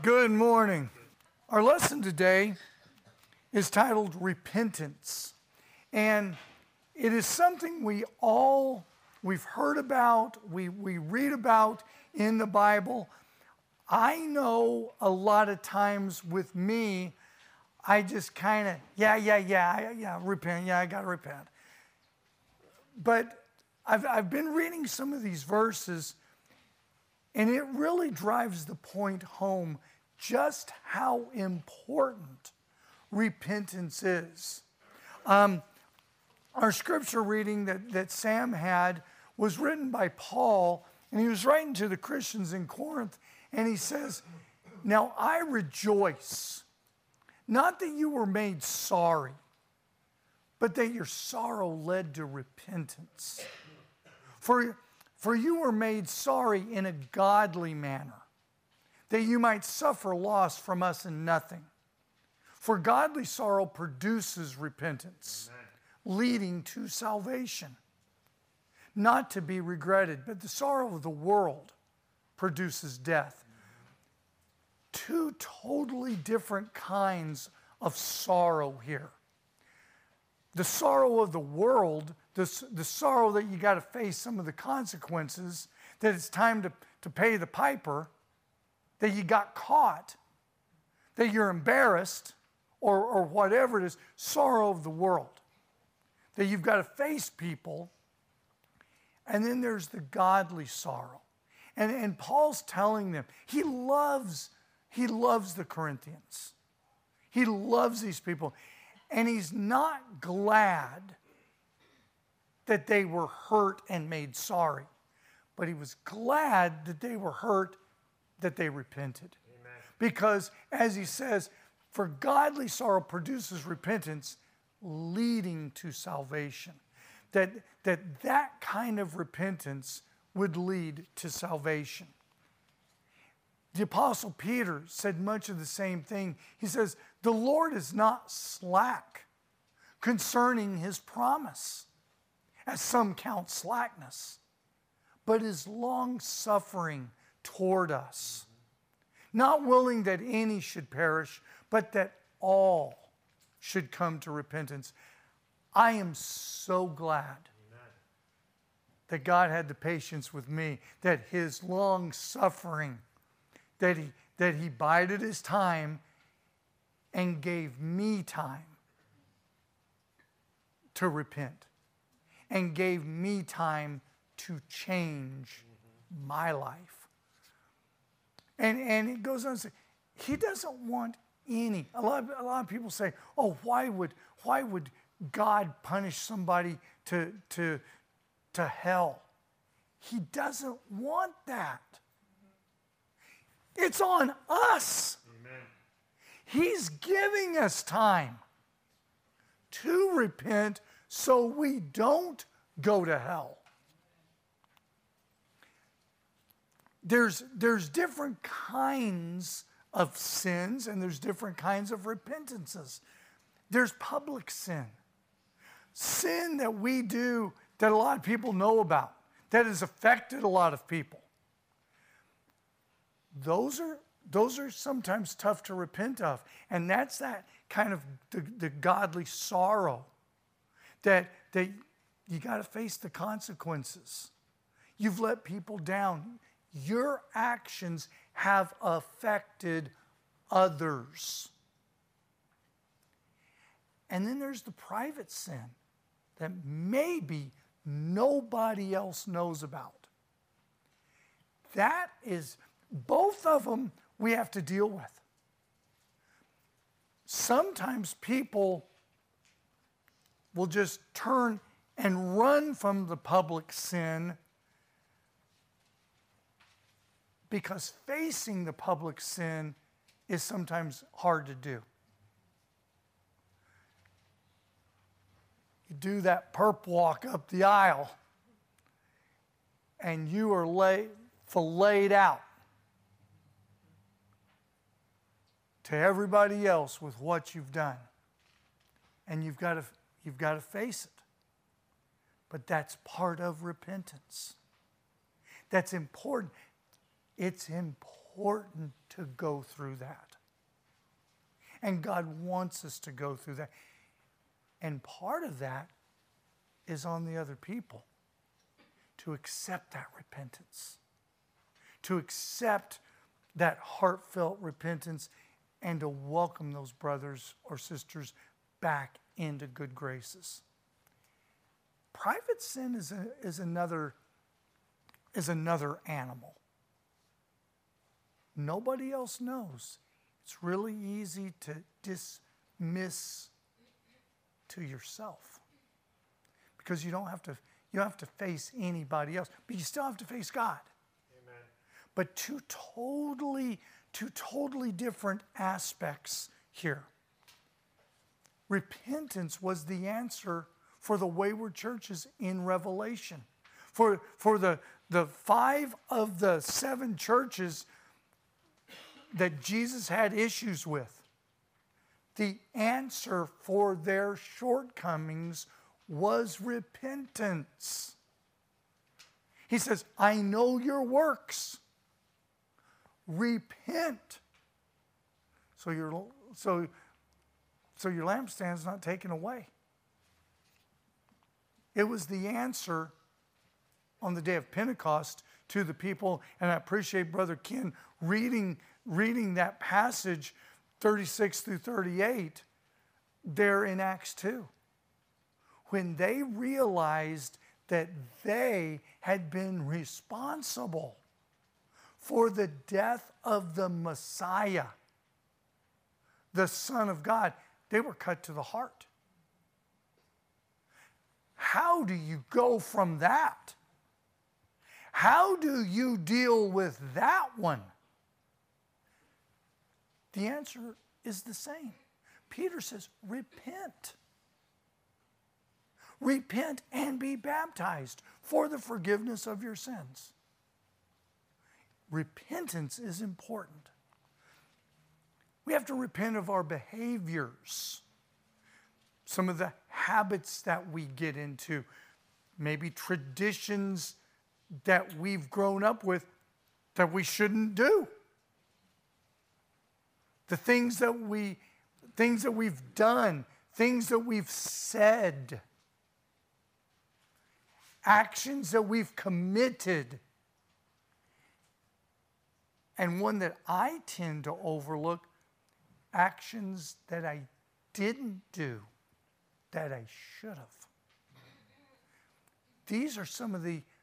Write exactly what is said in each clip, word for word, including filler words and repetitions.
Good morning. Our lesson today is titled Repentance. And it is something we all, we've heard about, we, we read about in the Bible. I know a lot of times with me, I just kind of, yeah, yeah, yeah, yeah, repent, yeah, I got to repent. But I've, I've been reading some of these verses, and it really drives the point home just how important repentance is. Um, our scripture reading that, that Sam had was written by Paul, and he was writing to the Christians in Corinth, and he says, "Now I rejoice, not that you were made sorry, but that your sorrow led to repentance. For, for you were made sorry in a godly manner, that you might suffer loss from us in nothing. For godly sorrow produces repentance, Amen. Leading to salvation, not to be regretted, but the sorrow of the world produces death." Two totally different kinds of sorrow here. The sorrow of the world, the, the sorrow that you got to face some of the consequences, that it's time to, to pay the piper, that you got caught, that you're embarrassed, or, or whatever it is, sorrow of the world. That you've got to face people. And then there's the godly sorrow. And, and Paul's telling them, he loves, he loves the Corinthians. He loves these people. And he's not glad that they were hurt and made sorry. But he was glad that they were hurt, that they repented. Amen. Because, as he says, for godly sorrow produces repentance, leading to salvation. That, that that kind of repentance would lead to salvation. The Apostle Peter said much of the same thing. He says, "The Lord is not slack concerning his promise, as some count slackness, but is long-suffering toward us, not willing that any should perish, but that all should come to repentance." I am so glad Amen. That God had the patience with me, that his long-suffering, that he, that he bided his time and gave me time to repent and gave me time to change mm-hmm. my life. And, and it goes on to say, he doesn't want any. A lot, of, a lot of people say, oh, why would, why would God punish somebody to, to, to hell? He doesn't want that. It's on us. Amen. He's giving us time to repent so we don't go to hell. There's, there's different kinds of sins, and there's different kinds of repentances. There's public sin. Sin that we do that a lot of people know about, that has affected a lot of people. Those are, those are sometimes tough to repent of. And that's that kind of the, the godly sorrow that, that you got to face the consequences. You've let people down. Your actions have affected others. And then there's the private sin that maybe nobody else knows about. That is, both of them we have to deal with. Sometimes people will just turn and run from the public sin because facing the public sin is sometimes hard to do. You do that perp walk up the aisle, and you are lay, filleted out to everybody else with what you've done. And you've got to, you've got to face it. But that's part of repentance. That's important. It's important important to go through that. And God wants us to go through that. And part of that is on the other people to accept that repentance, to accept that heartfelt repentance, and to welcome those brothers or sisters back into good graces. Private sin is, a, is, another, is another animal. Nobody else knows. It's really easy to dismiss to yourself because you don't have to, you don't have to face anybody else, but you still have to face God. Amen. But two totally, two totally different aspects here. Repentance was the answer for the wayward churches in Revelation. For, for the, the five of the seven churches that Jesus had issues with, the answer for their shortcomings was repentance. He says, I know your works. Repent. So your, so, so your lampstand's not taken away. It was the answer on the day of Pentecost to the people, and I appreciate Brother Ken reading, reading that passage thirty-six through thirty-eight there in Acts two. When they realized that they had been responsible for the death of the Messiah, the Son of God, they were cut to the heart. How do you go from that? How do you deal with that one? The answer is the same. Peter says, repent. Repent and be baptized for the forgiveness of your sins. Repentance is important. We have to repent of our behaviors. Some of the habits that we get into, maybe traditions that we've grown up with that we shouldn't do. The things that we, things that we've done, things that we've said, actions that we've committed. And one that I tend to overlook, actions that I didn't do that I should have. These are some of the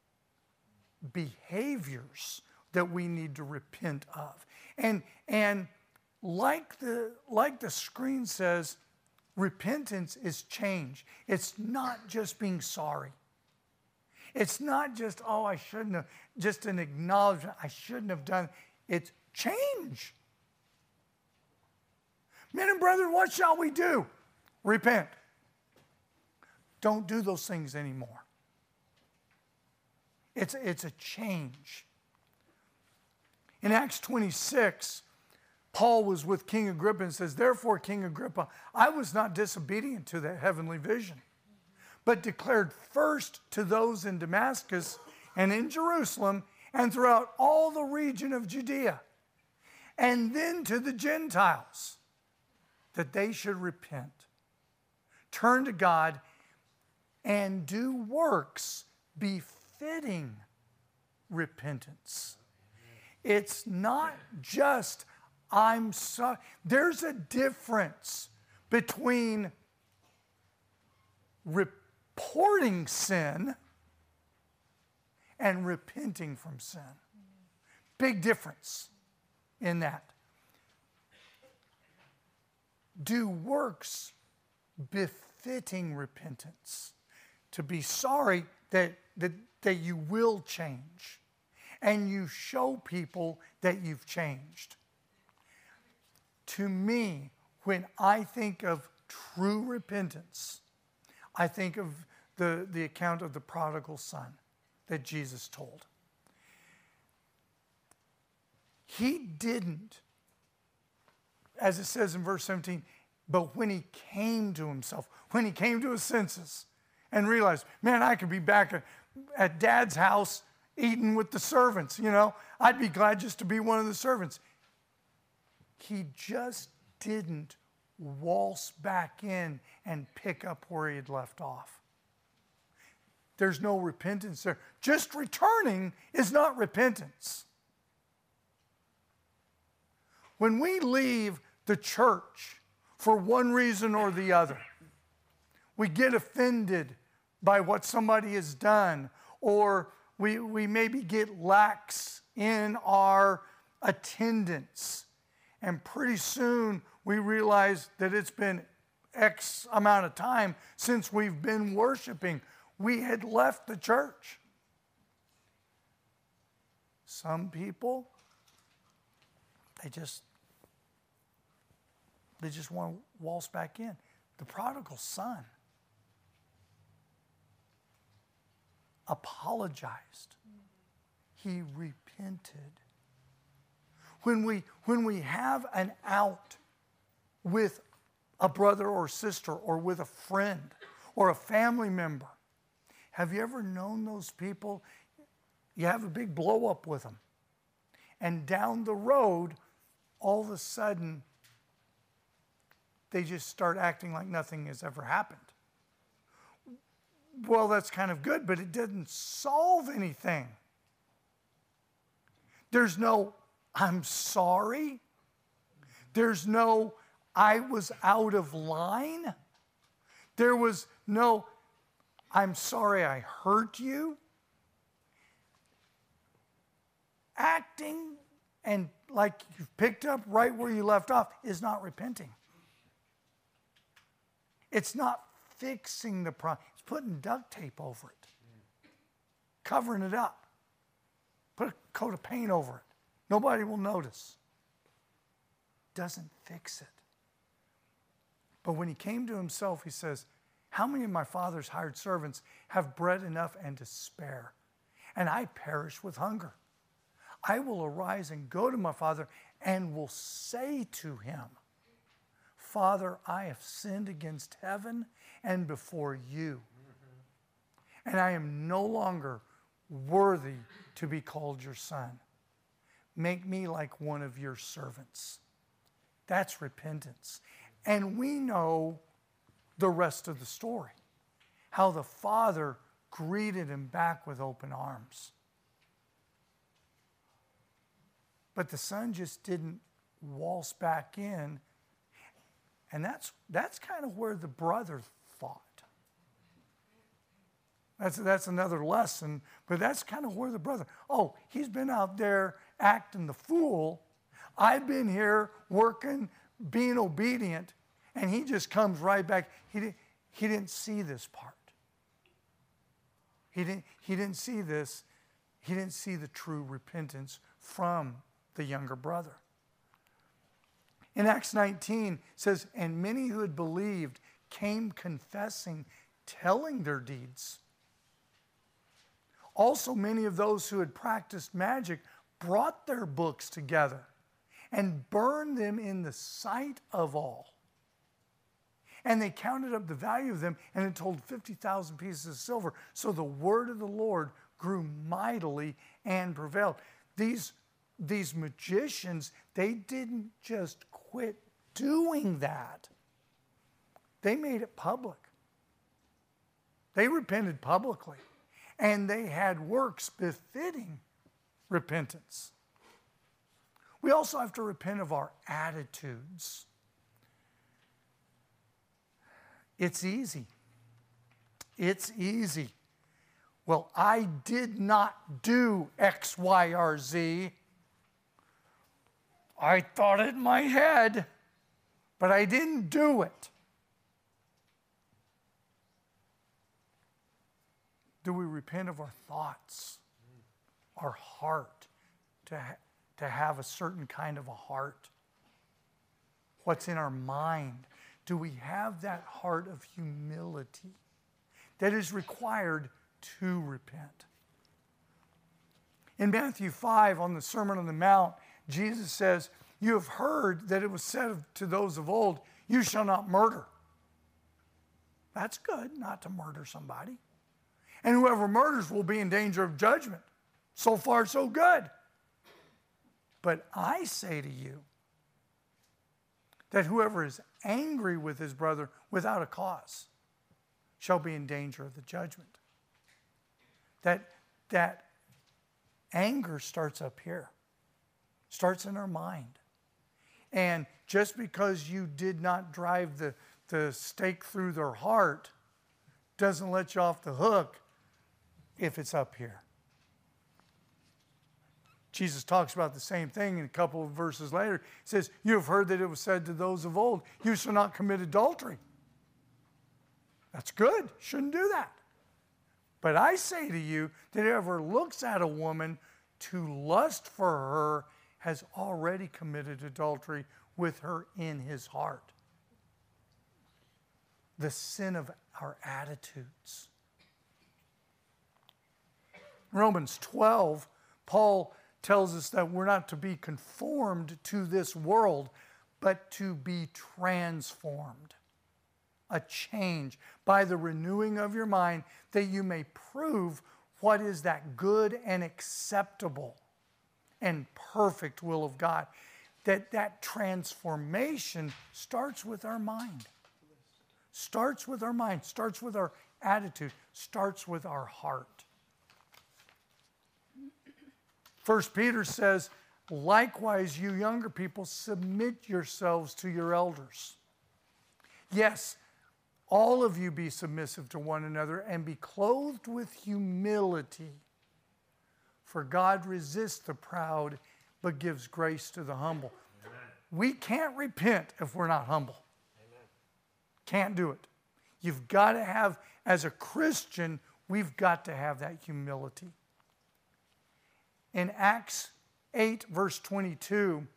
behaviors that we need to repent of. And, and like the, like the screen says, repentance is change. It's not just being sorry. It's not just, oh, I shouldn't have, just an acknowledgement, I shouldn't have done. It's change. Men and brethren, what shall we do? Repent. Don't do those things anymore. It's, it's a change. In Acts twenty-six, Paul was with King Agrippa and says, therefore, King Agrippa, I was not disobedient to that heavenly vision, but declared first to those in Damascus and in Jerusalem and throughout all the region of Judea, and then to the Gentiles, that they should repent, turn to God, and do works befitting repentance. It's not just, I'm sorry. There's a difference between reporting sin and repenting from sin. Big difference in that. Do works befitting repentance. To be sorry that, that, that you will change. And you show people that you've changed. To me, when I think of true repentance, I think of the, the account of the prodigal son that Jesus told. He didn't, as it says in verse seventeen, but when he came to himself, when he came to his senses and realized, man, I could be back at, at Dad's house eating with the servants, you know. I'd be glad just to be one of the servants. He just didn't waltz back in and pick up where he had left off. There's no repentance there. Just returning is not repentance. When we leave the church for one reason or the other, we get offended by what somebody has done, or we, we maybe get lax in our attendance. And pretty soon we realize that it's been X amount of time since we've been worshiping. We had left the church. Some people, they just, they just want to waltz back in. The prodigal son apologized. He repented. When we, when we have an out with a brother or sister or with a friend or a family member, have you ever known those people? You have a big blow up with them. And down the road, all of a sudden, they just start acting like nothing has ever happened. Well, that's kind of good, but it doesn't solve anything. There's no, I'm sorry. There's no, I was out of line. There was no, I'm sorry I hurt you. Acting and like you've picked up right where you left off is not repenting. It's not fixing the problem. It's putting duct tape over it, covering it up. Put a coat of paint over it. Nobody will notice. Doesn't fix it. But when he came to himself, he says, how many of my father's hired servants have bread enough and to spare? And I perish with hunger. I will arise and go to my father and will say to him, Father, I have sinned against heaven and before you. And I am no longer worthy to be called your son. Make me like one of your servants. That's repentance. And we know the rest of the story. How the father greeted him back with open arms. But the son just didn't waltz back in. And that's, that's kind of where the brother thought. That's, that's another lesson, but that's kind of where the brother, oh, he's been out there acting the fool. I've been here working, being obedient, and he just comes right back. He didn't, he didn't see this part. He didn't, he didn't see this. He didn't see the true repentance from the younger brother. In Acts nineteen, it says, and many who had believed came confessing, telling their deeds. Also, many of those who had practiced magic brought their books together and burned them in the sight of all. And they counted up the value of them, and it told fifty thousand pieces of silver. So the word of the Lord grew mightily and prevailed. These, these magicians, they didn't just quit doing that. They made it public. They repented publicly. And they had works befitting repentance. We also have to repent of our attitudes. It's easy. It's easy. Well, I did not do X, Y, or Z. I thought it in my head, but I didn't do it. Do we repent of our thoughts, our heart, to, ha- to have a certain kind of a heart? What's in our mind? Do we have that heart of humility that is required to repent? In Matthew five, on the Sermon on the Mount, Jesus says, you have heard that it was said to those of old, you shall not murder. That's good, not to murder somebody. And whoever murders will be in danger of judgment. So far, so good. But I say to you that whoever is angry with his brother without a cause shall be in danger of the judgment. That, that anger starts up here, starts in our mind. And just because you did not drive the, the stake through their heart doesn't let you off the hook if it's up here. Jesus talks about the same thing in a couple of verses later. He says, you have heard that it was said to those of old, you shall not commit adultery. That's good. Shouldn't do that. But I say to you that whoever looks at a woman to lust for her has already committed adultery with her in his heart. The sin of our attitudes. Romans twelve, Paul tells us that we're not to be conformed to this world, but to be transformed. A change by the renewing of your mind, that you may prove what is that good and acceptable and perfect will of God. That that transformation starts with our mind. Starts with our mind, starts with our attitude, starts with our heart. First Peter says, likewise, you younger people, submit yourselves to your elders. Yes, all of you be submissive to one another and be clothed with humility. For God resists the proud, but gives grace to the humble. Amen. We can't repent if we're not humble. Amen. Can't do it. You've got to have, as a Christian, we've got to have that humility. In Acts eight, verse twenty-two,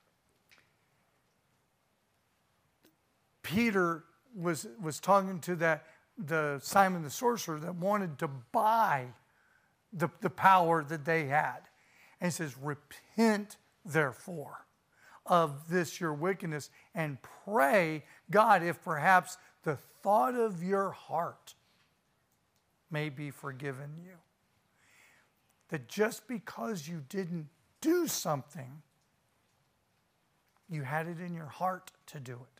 Peter was, was talking to that the Simon the sorcerer that wanted to buy the, the power that they had. And he says, repent therefore of this your wickedness and pray God if perhaps the thought of your heart may be forgiven you. That just because you didn't do something, you had it in your heart to do it.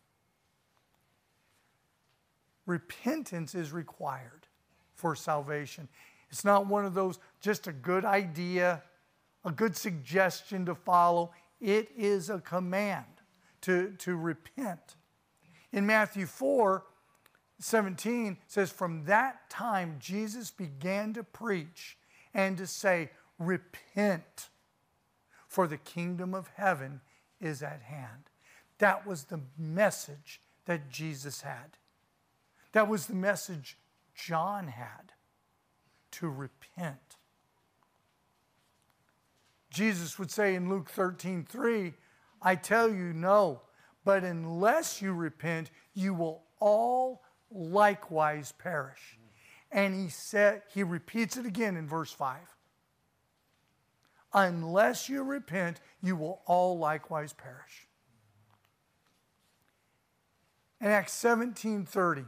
Repentance is required for salvation. It's not one of those, just a good idea, a good suggestion to follow. It is a command to, to repent. In Matthew four, seventeen, it says, from that time Jesus began to preach and to say, repent, for the kingdom of heaven is at hand. That was the message that Jesus had. That was the message John had, to repent. Jesus would say in Luke thirteen three, I tell you no, but unless you repent, you will all likewise perish. And he said, he repeats it again in verse five. Unless you repent, you will all likewise perish. In Acts seventeen thirty,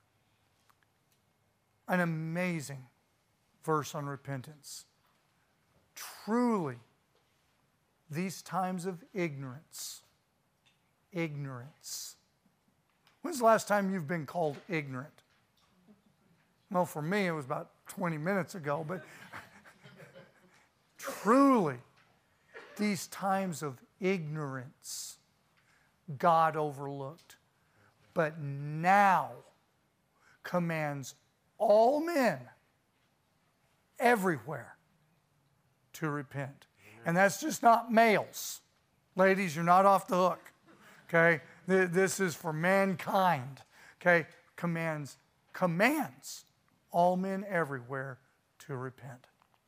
an amazing verse on repentance. Truly, these times of ignorance, ignorance. When's the last time you've been called ignorant? Well, for me, it was about twenty minutes ago, but truly, these times of ignorance, God overlooked, but now commands all men everywhere to repent. And that's just not males. Ladies, you're not off the hook. Okay? This is for mankind. Okay? Commands, commands all men everywhere to repent.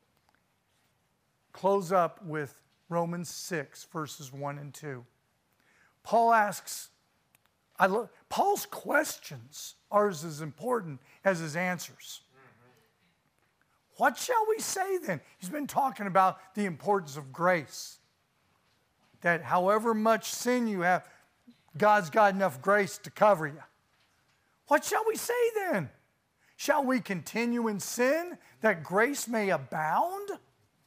Close up with Romans six, verses one and two. Paul asks, I lo- Paul's questions are as important as his answers. Mm-hmm. What shall we say then? He's been talking about the importance of grace. That however much sin you have, God's got enough grace to cover you. What shall we say then? Shall we continue in sin that grace may abound?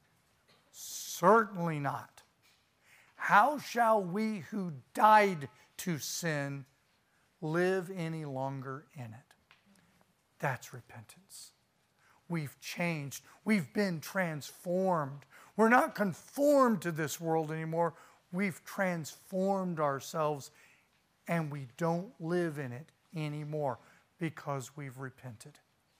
Certainly not. How shall we who died to sin live any longer in it? That's repentance. We've changed. We've been transformed. We're not conformed to this world anymore. We've transformed ourselves, and we don't live in it anymore because we've repented.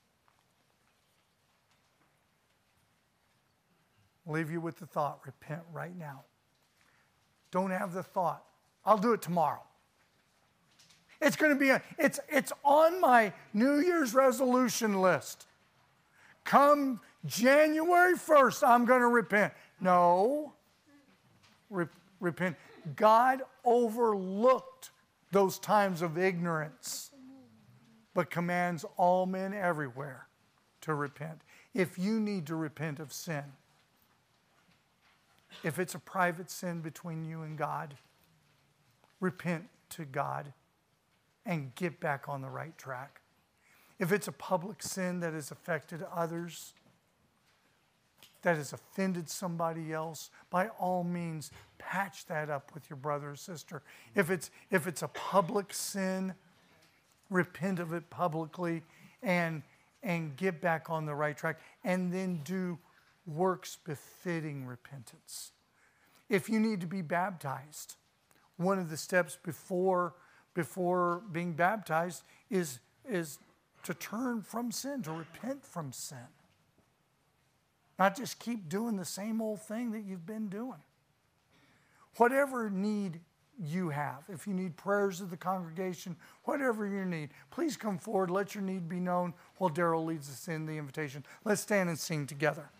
I'll leave you with the thought, repent right now. Don't have the thought, I'll do it tomorrow. It's going to be, a, it's, it's on my New Year's resolution list. Come January first, I'm going to repent. No. Re- repent. God overlooked those times of ignorance, but commands all men everywhere to repent. If you need to repent of sin, if it's a private sin between you and God, repent to God and get back on the right track. If it's a public sin that has affected others, that has offended somebody else, by all means, patch that up with your brother or sister. If it's, if it's a public sin, repent of it publicly and, and get back on the right track. And then do works befitting repentance. If you need to be baptized, one of the steps before, before being baptized is, is to turn from sin, to repent from sin. Not just keep doing the same old thing that you've been doing. Whatever need you have, if you need prayers of the congregation, whatever your need, please come forward, let your need be known while Daryl leads us in the invitation. Let's stand and sing together.